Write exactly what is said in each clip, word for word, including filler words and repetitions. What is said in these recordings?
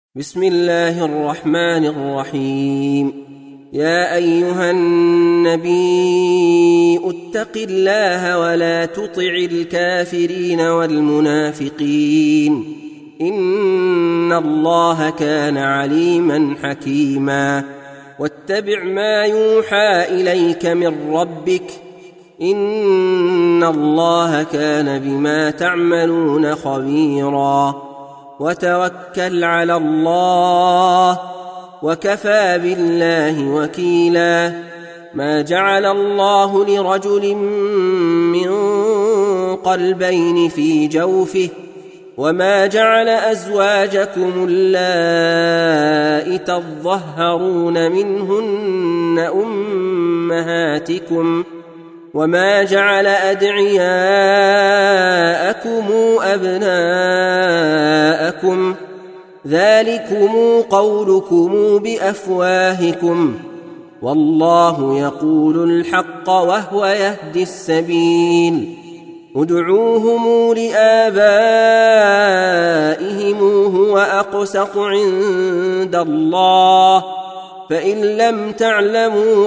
بسم الله الرحمن الرحيم. يا أيها النبي اتق الله ولا تطع الكافرين والمنافقين إن الله كان عليما حكيما. واتبع ما يوحى إليك من ربك إن الله كان بما تعملون خبيرا. وتوكل على الله وكفى بالله وكيلا. ما جعل الله لرجل من قلبين في جوفه وما جعل أزواجكم اللائي تظهرون منهن أمهاتكم وما جعل أدعياءكم أبناءكم ذلكم قولكم بأفواهكم والله يقول الحق وهو يهدي السبيل. ادعوهم لآبائهم هو أقسط عند الله فإن لم تعلموا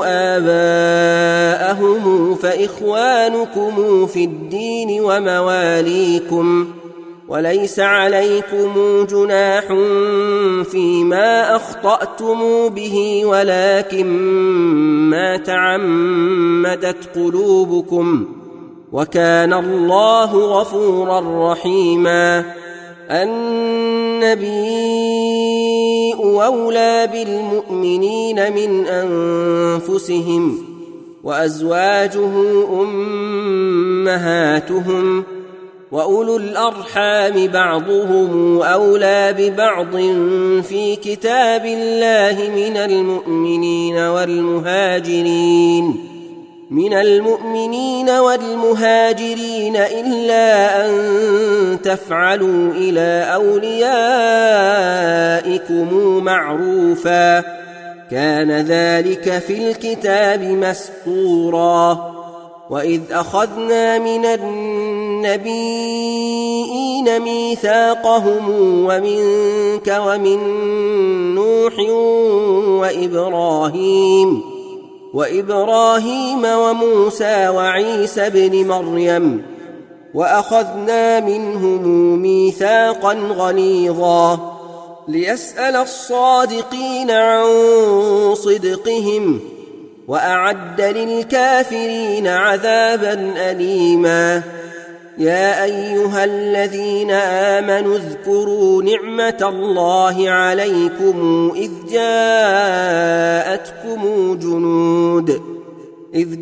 آباءهم فإخوانكم في الدين ومواليكم وليس عليكم جناح فيما أخطأتم به ولكن ما تعمدت قلوبكم وكان الله غفورا رحيما. النبي أولى بالمؤمنين من أنفسهم وأزواجه أمهاتهم وأولو الأرحام بعضهم أولى ببعض في كتاب الله من المؤمنين والمهاجرين من المؤمنين والمهاجرين إلا أن تفعلوا إلى أوليائكم معروفا كان ذلك في الكتاب مسطورا. وإذ أخذنا من النبيين ميثاقهم ومنك ومن نوح وإبراهيم وإبراهيم وموسى وعيسى بن مريم وأخذنا منهم ميثاقا غليظا ليسأل الصادقين عن صدقهم وأعد للكافرين عذابا أليما. يا أيها الذين آمنوا اذكروا نعمة الله عليكم إذ جاءتكم جنود إذ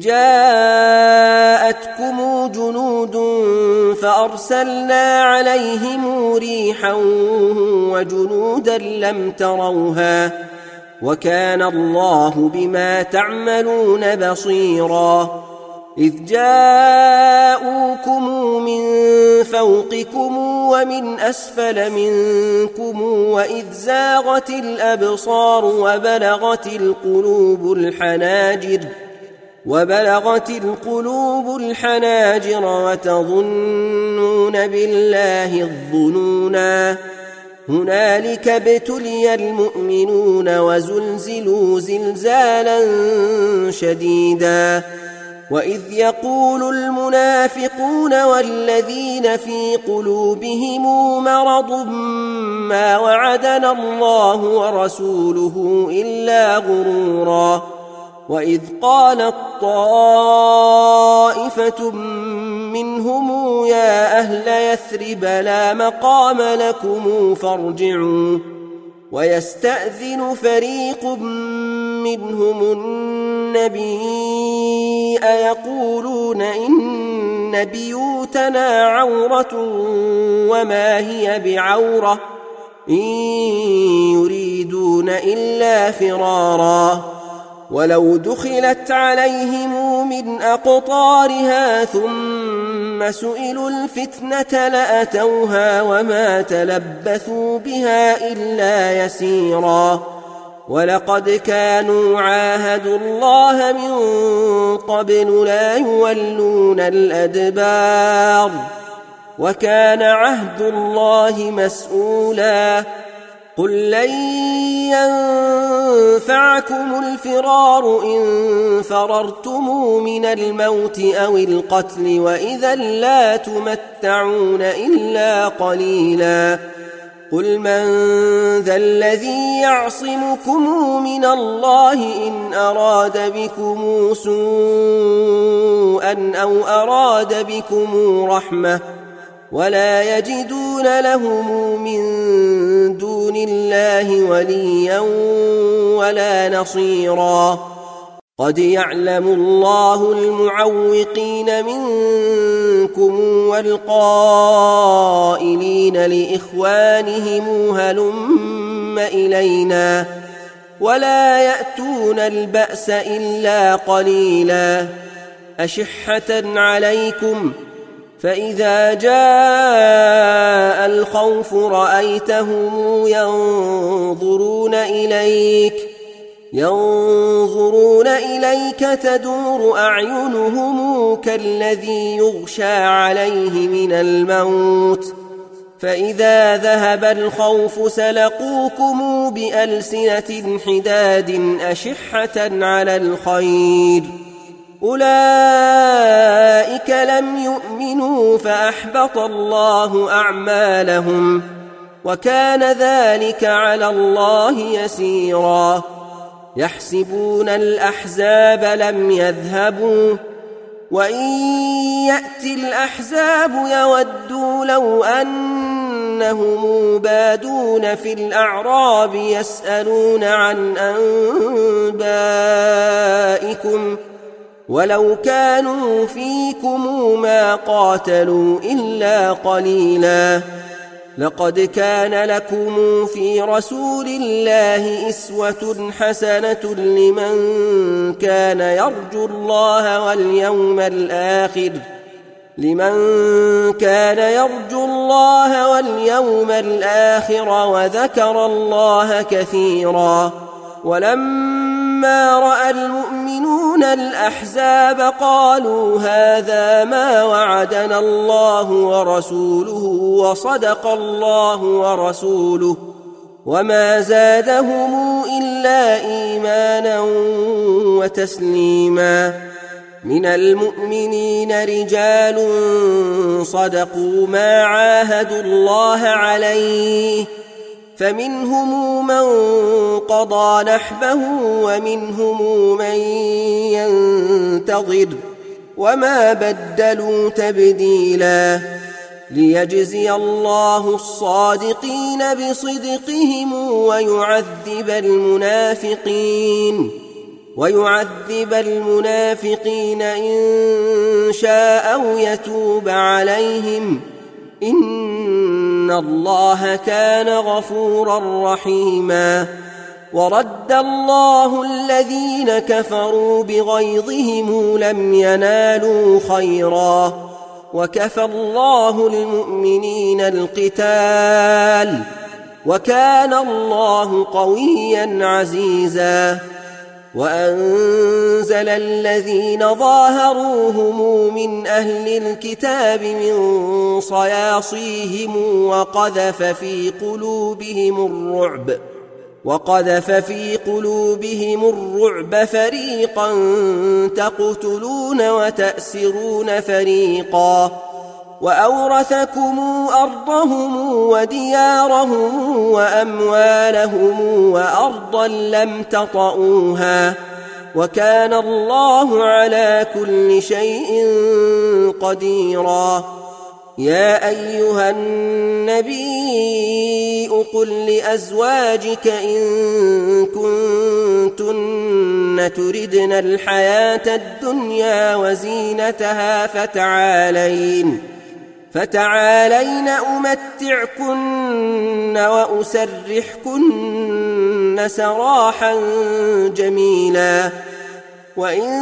جاءتكم جنود فأرسلنا عليهم ريحا وجنودا لم تروها وكان الله بما تعملون بصيرا. إذ جاءوكم من فوقكم ومن أسفل منكم وإذ زاغت الأبصار وبلغت القلوب الحناجر وبلغت القلوب الحناجر وتظنون بالله الظنونا. هنالك ابتلي المؤمنون وزلزلوا زلزالا شديدا. وإذ يقول المنافقون والذين في قلوبهم مرض ما وعدنا الله ورسوله إلا غرورا. وإذ قالت طائفة منهم يا أهل يثرب لا مقام لكم فارجعوا ويستأذن فريق منهم النبي أيقولون إن بيوتنا عورة وما هي بعورة إن يريدون إلا فرارا. ولو دخلت عليهم من أقطارها ثم سئلوا الفتنة لأتوها وما تلبثوا بها إلا يسيرا. ولقد كانوا عاهدوا الله من قبل لا يولون الأدبار وكان عهد الله مسؤولا. قل لن ينفعكم الفرار إن فررتم من الموت أو القتل وإذا لا تمتعون إلا قليلا قل من ذا الذي يعصمكم من الله إن أراد بكم سوءا أو أراد بكم رحمة ولا يجدون لهم من دون الله وليا ولا نصيرا قد يعلم الله المعوقين منكم والقائلين لإخوانهم هلم إلينا ولا يأتون البأس إلا قليلا أشحة عليكم فإذا جاء الخوف رأيتهم ينظرون إليك ينظرون إليك تدور أعينهم كالذي يغشى عليه من الموت فإذا ذهب الخوف سلقوكم بألسنة حداد أشحة على الخير أولئك لم يؤمنوا فأحبط الله أعمالهم وكان ذلك على الله يسيرا يحسبون الأحزاب لم يذهبوا وإن يأتي الأحزاب يودوا لو أنهم بادون في الأعراب يسألون عن أنبائكم ولو كانوا فيكم ما قاتلوا إلا قليلا لقد كان لكم في رسول الله أسوة حسنة لمن كان يرجو الله واليوم الآخر لمن كان يرجو الله واليوم الآخر وذكر الله كثيرا ولما رأى المؤمنون الأحزاب قالوا هذا ما وعدنا الله ورسوله وصدق الله ورسوله وما زادهم إلا إيمانا وتسليما من المؤمنين رجال صدقوا ما عاهدوا الله عليه فمنهم من قضى نحبه ومنهم من ينتظر وما بدلوا تبديلا ليجزي الله الصادقين بصدقهم ويعذب المنافقين ويعذب المنافقين إن شاء أو يتوب عليهم إن الله كان غفورا رحيما ورد الله الذين كفروا بغيظهم لم ينالوا خيرا وكفى الله المؤمنين القتال وكان الله قويا عزيزا وأنزل الذين ظاهروهم من أهل الكتاب من صياصيهم وقذف في قلوبهم الرعب وقذف في قلوبهم الرعب فريقا تقتلون وتأسرون فريقا وأورثكم أرضهم وديارهم وأموالهم وأرضا لم تطئوها وكان الله على كل شيء قديرا يا أيها النبي قل لأزواجك إن كنتن تردن الحياة الدنيا وزينتها فتعالين فتعالين أمتعكن وأسرحكن سراحا جميلا وإن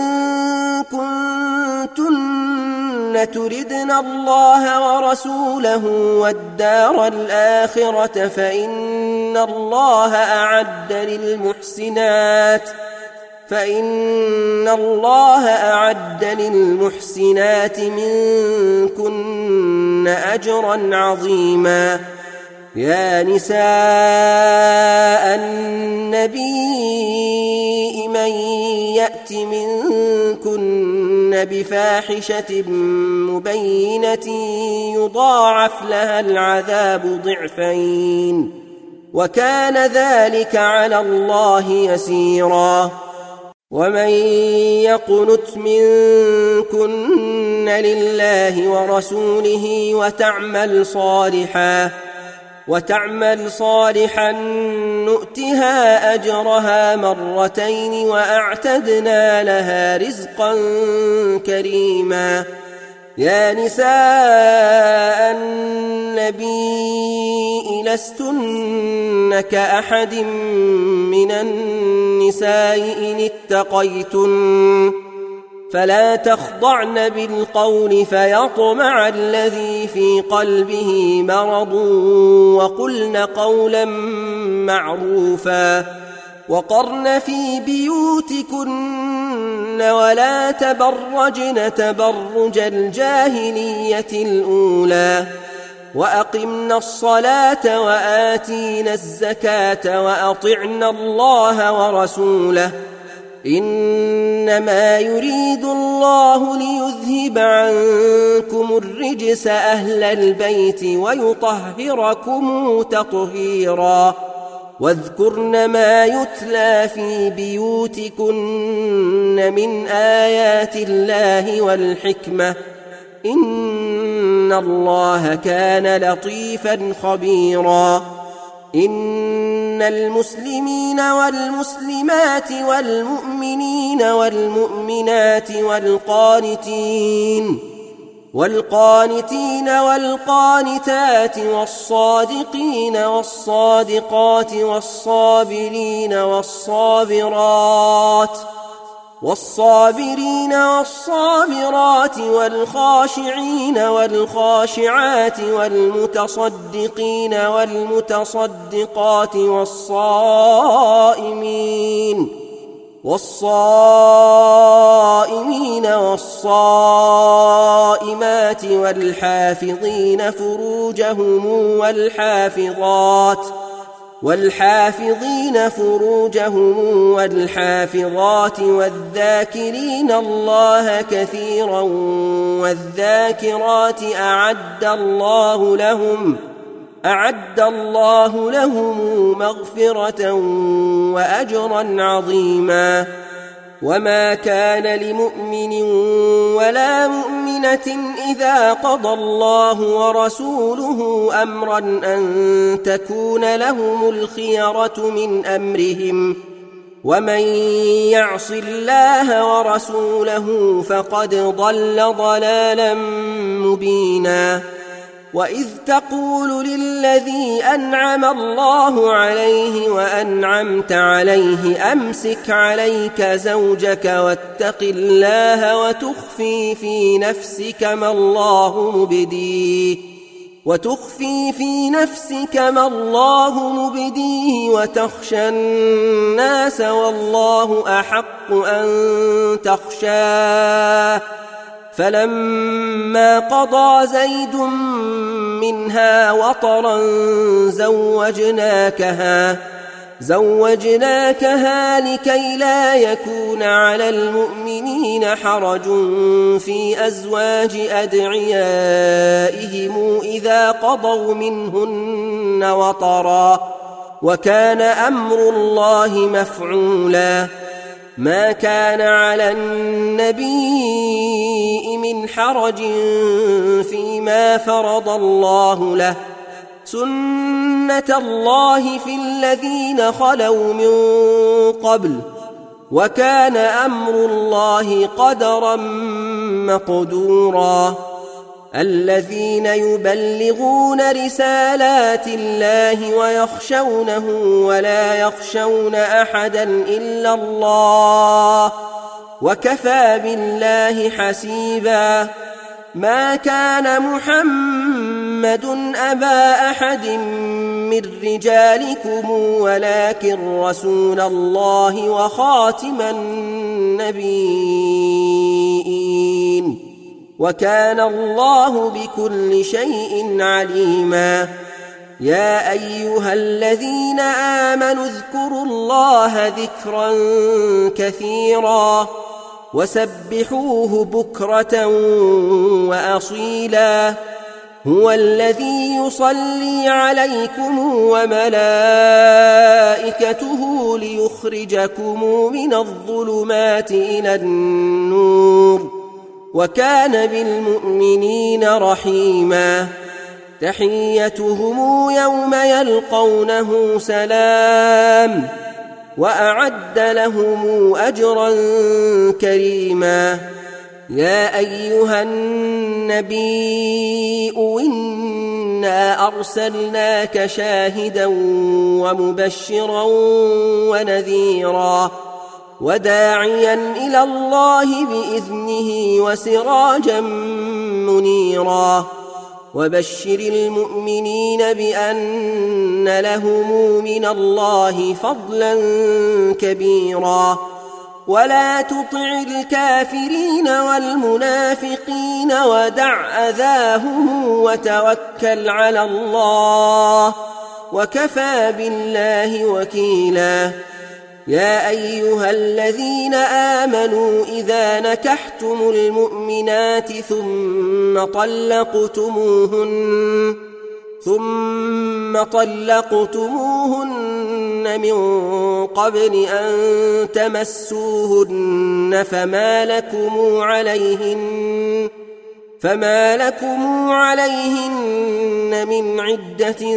كنتن تردن الله ورسوله والدار الآخرة فإن الله أعد للمحسنات فإن الله أعد للمحسنات منكن أجرا عظيما يا نساء النبي من يأت منكن بفاحشة مبينة يضاعف لها العذاب ضعفين وكان ذلك على الله يسيرا. ومن يقنت منكن لله ورسوله وتعمل صالحا وتعمل صالحا نؤتها أجرها مرتين وأعتدنا لها رزقا كريما. يا نساء النبي لستن كأحد من النساء إن اتقيتن فلا تخضعن بالقول فيطمع الذي في قلبه مرض وقلن قولا معروفا. وقرن في بيوتكن ولا تبرجن تبرج الجاهلية الأولى وأقمن الصلاة وآتينا الزكاة وأطعنا الله ورسوله إنما يريد الله ليذهب عنكم الرجس أهل البيت ويطهركم تطهيرا. واذكرن ما يتلى في بيوتكن من آيات الله والحكمة إن الله كان لطيفا خبيرا. إن المسلمين والمسلمات والمؤمنين والمؤمنات والقانتين والقانتين والقانتات والصادقين والصادقات والصابرين والصابرات والصابرين والصابرات والخاشعين والخاشعات والمتصدقين والمتصدقات والصائمين والصائمين والصائمات والحافظين فروجهم والحافظات والحافظين فروجهم والحافظات والذاكرين الله كثيرا والذاكرات أعد الله لهم أعد الله لهم مغفرة وأجرا عظيما. وما كان لمؤمن ولا مؤمنة إذا قضى الله ورسوله أمرا أن تكون لهم الخيرة من أمرهم ومن يعص الله ورسوله فقد ضل ضلالا مبينا. وإذ تقول للذي أنعم الله عليه وأنعمت عليه أمسك عليك زوجك واتق الله وتخفي في نفسك ما الله مبديه وتخفي في نفسك ما الله مبديه وتخشى الناس والله أحق أن تخشاه. فلما قضى زيد منها وطرا زوجناكها زوجناكها لكي لا يكون على المؤمنين حرج في أزواج أدعيائهم إذا قضوا منهن وطرا وكان أمر الله مفعولا. ما كان على النبي من حرج فيما فرض الله له سنة الله في الذين خلوا من قبل وكان أمر الله قدرا مقدورا. الذين يبلغون رسالات الله ويخشونه ولا يخشون أحدا إلا الله وكفى بالله حسيبا. ما كان محمد أبا أحد من رجالكم ولكن رسول الله وخاتم النبيين وكان الله بكل شيء عليما. يا أيها الذين آمنوا اذكروا الله ذكرا كثيرا وسبحوه بكرة وأصيلا هو الذي يصلي عليكم وملائكته ليخرجكم من الظلمات إلى النور وكان بالمؤمنين رحيما تحيتهم يوم يلقونه سلام وأعد لهم أجرا كريما يا أيها النبي إنا أرسلناك شاهدا ومبشرا ونذيرا وداعيا إلى الله بإذنه وسراجا منيرا وبشر المؤمنين بأن لهم من الله فضلا كبيرا ولا تطع الكافرين والمنافقين ودع أذاهم وتوكل على الله وكفى بالله وكيلا يا أيها الذين آمنوا إذا نكحتم المؤمنات ثم طلقتموهن ثم طلقتموهن من قبل أن تمسوهن فما لكم عليهن فما لكم عليهن من عدة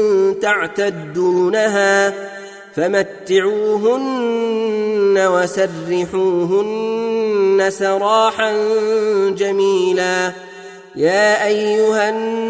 تعتدونها فمتعوهن وسرحوهن سراحا جميلا يا أيها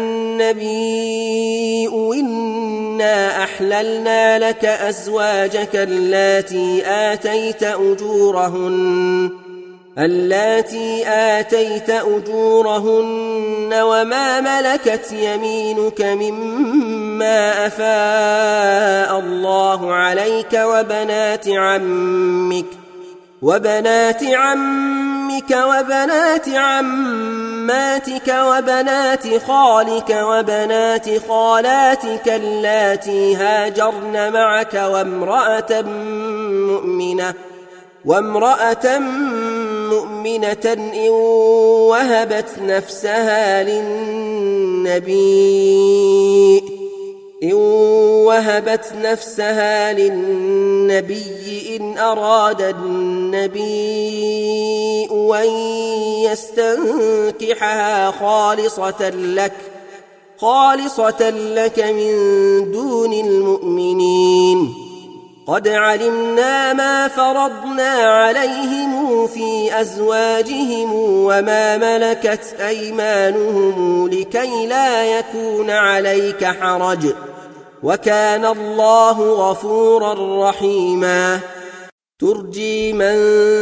النبي إنا أحللنا لك أزواجك اللاتي آتيت أجورهن اللاتي آتيت أجورهن وما ملكت يمينك مما أفاء الله عليك وبنات عمك وبنات عمك وبنات عماتك وبنات خالك وبنات خالاتك اللاتي هاجرن معك وامرأة مؤمنة وامرأة مؤمنة إن وهبت نفسها للنبي إن وهبت نفسها للنبي إن أراد النبي أن يستنكحها خالصة لك خالصة لك من دون المؤمنين قد علمنا ما فرضنا عليهم في أزواجهم وما ملكت أيمانهم لكي لا يكون عليك حرج وكان الله غفورا رحيما ترجي من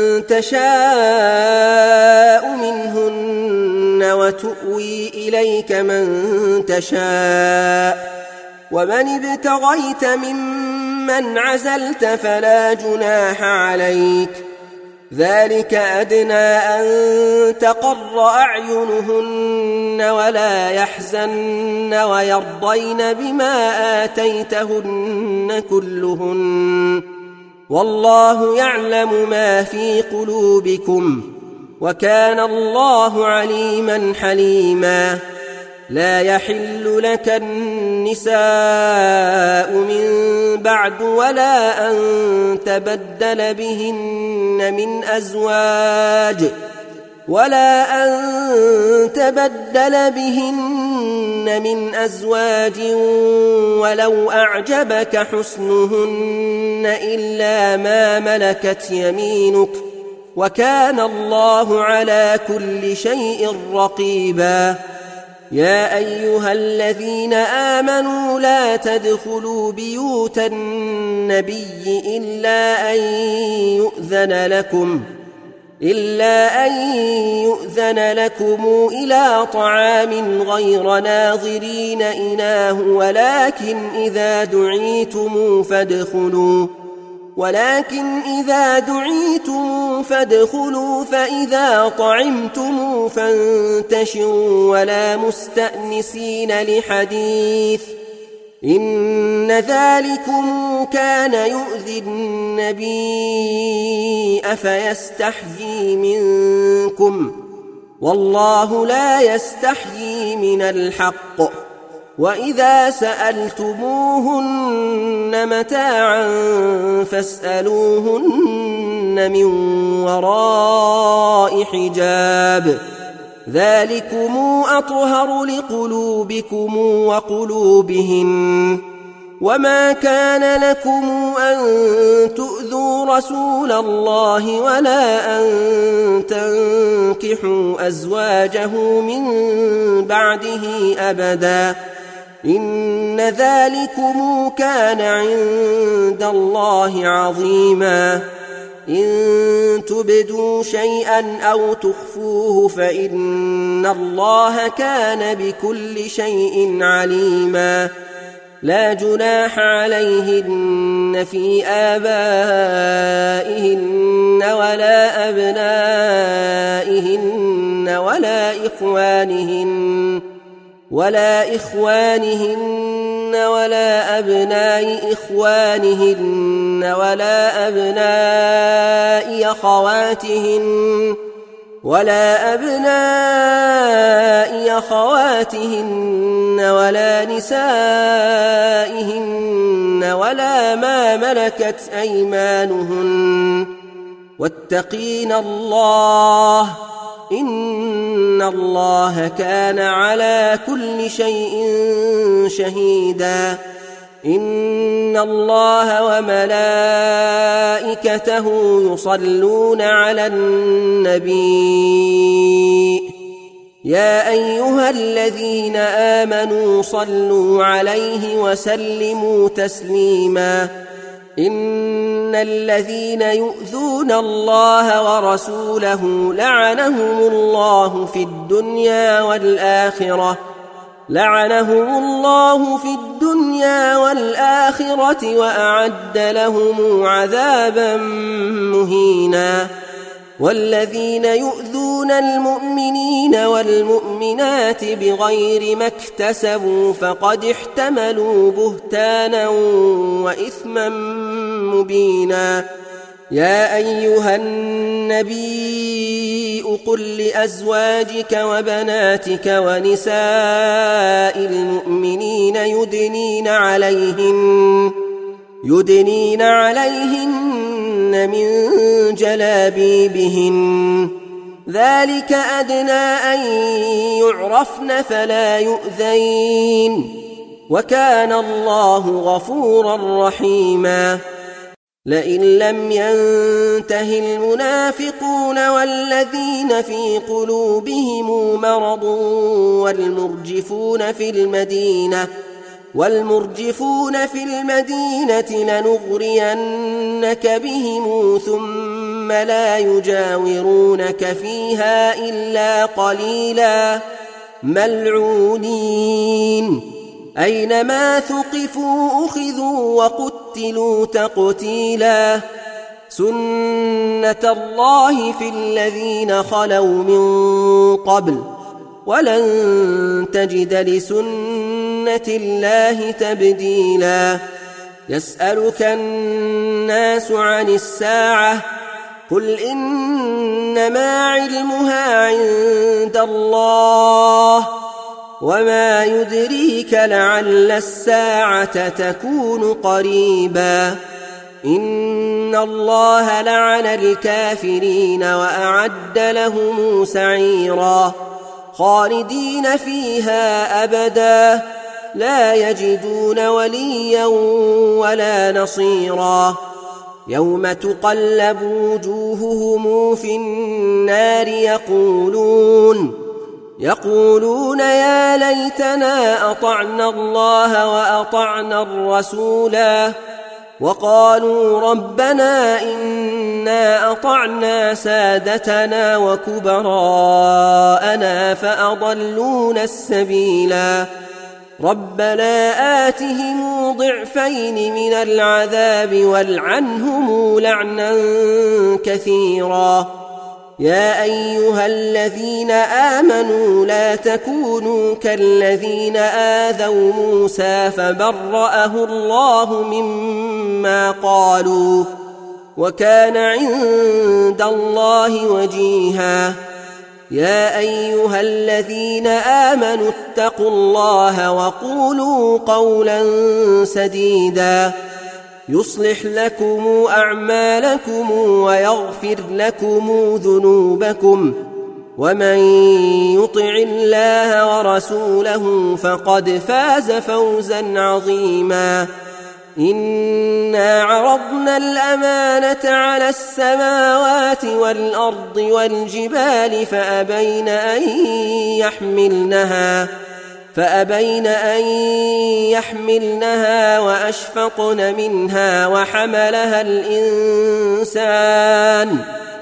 تشاء منهن وتؤوي إليك من تشاء ومن ابتغيت ممن عزلت فلا جناح عليك ذلك أدنى أن تقر أعينهن ولا يحزن ويرضين بما آتيتهن كلهن والله يعلم ما في قلوبكم وكان الله عليما حليما لا يحل لك النساء من بعد ولا أن تبدل بهن من أزواج ولا أن تبدل بهن من أزواج ولو أعجبك حسنهن إلا ما ملكت يمينك وكان الله على كل شيء رقيبا يا أيها الذين آمنوا لا تدخلوا بيوت النبي إلا أن يؤذن لكم إلا أن يؤذن لكم إلى طعام غير ناظرين إناه ولكن إذا دعيتم فادخلوا ولكن إذا دعيتم فادخلوا فإذا طعمتم فانتشروا ولا مستأنسين لحديث إن ذلكم كان يؤذي النبي فيستحيي منكم والله لا يستحيي من الحق وإذا سألتموهن متاعا فاسألوهن من وراء حجاب ذلكم أطهر لقلوبكم وقلوبهن وما كان لكم أن تؤذوا رسول الله ولا أن تنكحوا أزواجه من بعده أبدا إن ذلكم كان عند الله عظيما إن تبدوا شيئا أو تخفوه فإن الله كان بكل شيء عليما لا جناح عليهن في آبائهن ولا أبنائهن ولا إخوانهن ولا إخوانهن ولا أبناء إخوانهن ولا أبناء أخواتهن ولا أبناء أخواتهن ولا نسائهن ولا ما ملكت أيمانهن واتقين الله إن الله كان على كل شيء شهيدا إن الله وملائكته يصلون على النبي يا أيها الذين آمنوا صلوا عليه وسلموا تسليما إن الذين يؤذون الله ورسوله لعنهم الله في الدنيا والآخرة لعنهم الله في الدنيا والآخرة وأعد لهم عذابا مهينا والذين يؤذون المؤمنين والمؤمنات بغير ما اكتسبوا فقد احتملوا بهتانا وإثما مبينا يا أيها النبي قل لأزواجك وبناتك ونساء المؤمنين يدنين عليهن يدنين عليهن من جلابيبهن ذلك أدنى أن يعرفن فلا يؤذين وكان الله غفورا رحيما لئن لم ينته المنافقون والذين في قلوبهم مرض والمرجفون في المدينة والمرجفون في المدينة لنغرينك بهم ثم لا يجاورونك فيها إلا قليلا ملعونين أينما ثقفوا أخذوا وقتلوا تقتيلا سنة الله في الذين خلوا من قبل ولن تجد لسنة الله تبديلا يسألك الناس عن الساعة قل إنما علمها عند الله وما يدريك لعل الساعة تكون قريبا إن الله لعن الكافرين وأعد لهم سعيرا خالدين فيها أبدا لا يجدون وليا ولا نصيرا يوم تقلب وجوههم في النار يقولون يقولون يا ليتنا أطعنا الله وأطعنا الرسولا وقالوا ربنا إنا أطعنا سادتنا وكبراءنا فأضلونا السبيلا ربنا آتهم ضعفين من العذاب والعنهم لعنا كثيرا يا أيها الذين آمنوا لا تكونوا كالذين آذوا موسى فبرأه الله مما قالوا وكان عند الله وجيها يا أيها الذين آمنوا اتقوا الله وقولوا قولا سديدا يصلح لكم أعمالكم ويغفر لكم ذنوبكم ومن يطع الله ورسوله فقد فاز فوزا عظيما إنا عرضنا الأمانة على السماوات والأرض والجبال فأبين أن يحملنها فأبين أن يحملنها وأشفقن منها وحملها الإنسان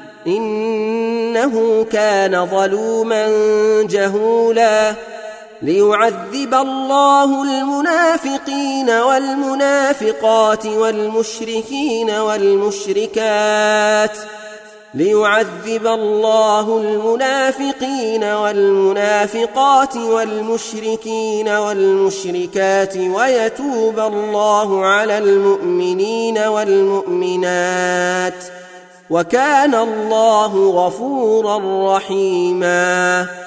إنه كان ظلوما جهولا ليعذب الله المنافقين والمنافقات والمشركين والمشركات ليعذب الله المنافقين والمنافقات والمشركين والمشركات ويتوب الله على المؤمنين والمؤمنات وكان الله غفورا رحيما